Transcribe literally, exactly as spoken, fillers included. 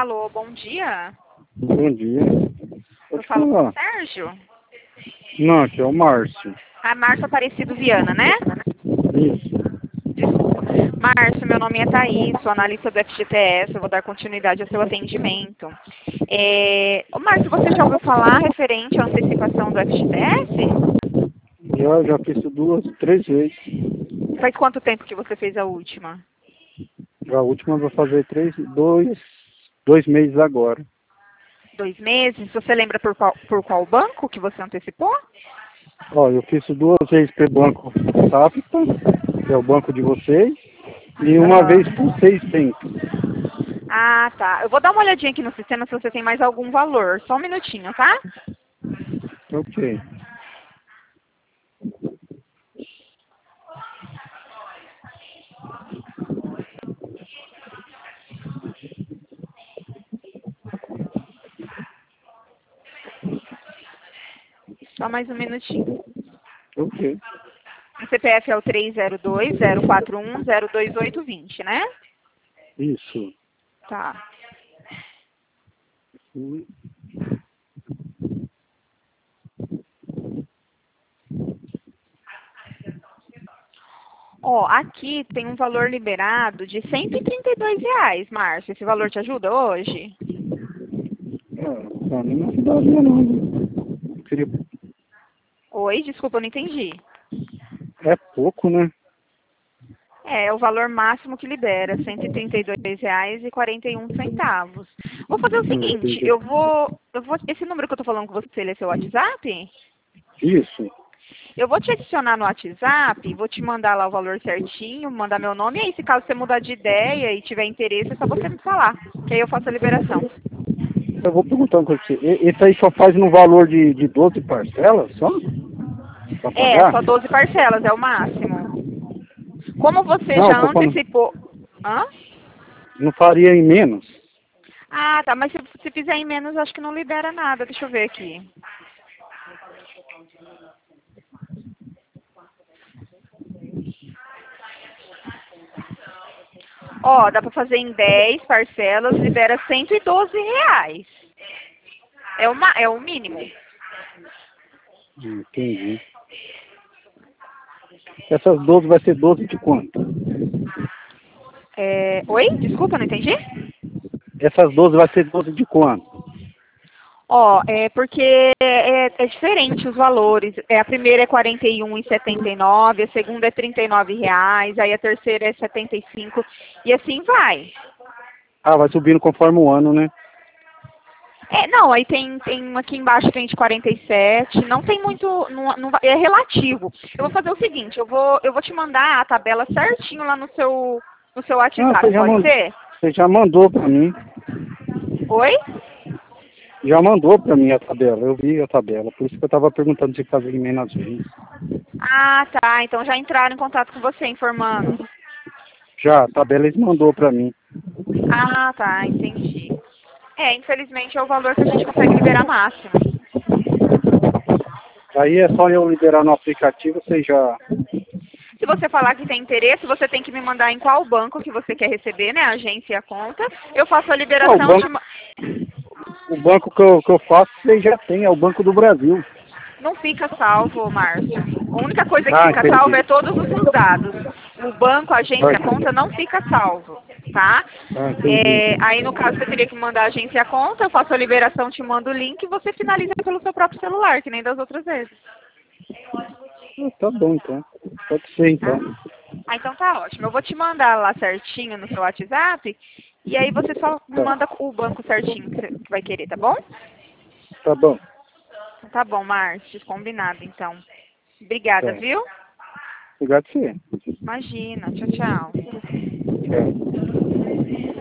Alô, bom dia. Bom dia. Eu Pode falo com falar. o Sérgio. Não, aqui é o Márcio. A Márcio Aparecido Viana, né? Isso. Desculpa. Márcio, meu nome é Thaís, sou analista do F G T S, eu vou dar continuidade ao seu atendimento. É... Ô, Márcio, você já ouviu falar referente à antecipação do F G T S? Já, já fiz isso duas, três vezes. Faz quanto tempo que você fez a última? Já a última eu vou fazer três, dois, dois meses agora. Dois meses? Você lembra por qual, por qual banco que você antecipou? Ó, eu fiz isso duas vezes pelo Banco Safra, que é o banco de vocês, e uma Aham. vez por seiscentos. Ah, tá. Eu vou dar uma olhadinha aqui no sistema se você tem mais algum valor. Só um minutinho, tá? Ok. Só mais um minutinho. Ok. O C P F é o três zero dois, zero quatro um, zero dois oito dois zero, né? Isso. Tá. Hum, Ó, aqui tem um valor liberado de cento e trinta e dois reais, Márcio. Esse valor te ajuda hoje? Ah, pra mim não ajudaria não. Eu queria... Oi, desculpa, eu não entendi. É pouco, né? É, é o valor máximo que libera, cento e trinta e dois reais e quarenta e um centavos. Vou fazer o Não seguinte, entendi. eu vou, eu vou, esse número que eu tô falando com você, ele é seu WhatsApp? Isso. Eu vou te adicionar no WhatsApp, vou te mandar lá o valor certinho, mandar meu nome, e aí se caso você mudar de ideia e tiver interesse, é só você me falar, que aí eu faço a liberação. Eu vou perguntar uma coisa pra você. E- Esse aí só faz no valor de, de doze parcelas, só? Pra É, pagar? só doze parcelas, é o máximo. Como você Não, eu já tô falando, antecipou... Hã? não faria em menos? Ah, tá, mas se, se fizer em menos, acho que não libera nada, deixa eu ver aqui. Ó, dá pra fazer em dez parcelas, libera cento e doze reais. É o, ma- é o mínimo. Hum, Entendi. Essas doze vai ser doze de quanto? É... Oi? Desculpa, não entendi? Essas doze vai ser doze de quanto? Ó, é porque é, é diferente os valores. É, a primeira é quarenta e um e setenta e nove, a segunda é trinta e nove reais, aí a terceira é setenta e cinco e assim vai. Ah, vai subindo conforme o ano, né? É, não, aí tem, tem um aqui embaixo tem de quarenta e sete, não tem muito, não, não vai- é relativo. Eu vou fazer o seguinte, eu vou, eu vou te mandar a tabela certinho lá no seu, no seu Ah, você WhatsApp, já, pode man... ser? você já mandou pra mim. Oi? Já mandou pra mim a tabela. Eu vi a tabela. Por isso que eu tava perguntando se fazia em menos vezes. Ah, tá, então já entraram em contato com você informando. Já, a tabela eles mandou pra mim. Ah, tá, entendi. É, infelizmente é o valor que a gente consegue liberar máximo. Aí é só eu liberar no aplicativo, você já... Se você falar que tem interesse, você tem que me mandar em qual banco que você quer receber, né? A agência e a conta. Eu faço a Ah, o liberação, te... banco, ma- o banco que eu, que eu faço, você já tem, é o Banco do Brasil. não fica salvo, Márcio. A única coisa que Ah, fica salvo entendi. é todos os seus dados. O banco, a agência e a Ah, conta não fica salvo, tá? ah, entendi. É, aí, no caso, você teria que mandar a agência e a conta, eu faço a liberação, te mando o link e você finaliza pelo seu próprio celular, que nem das outras vezes. Ah, tá bom, então. Pode ser, Tá? então. Ah, então tá ótimo. Eu vou te mandar lá certinho no seu WhatsApp e aí você só me Tá, manda o banco certinho que você que vai querer, tá bom? tá bom. Tá bom, Márcio. Combinado, então. Obrigada, Tá. viu? Obrigado, você. Imagina. Tchau, tchau. Tchau.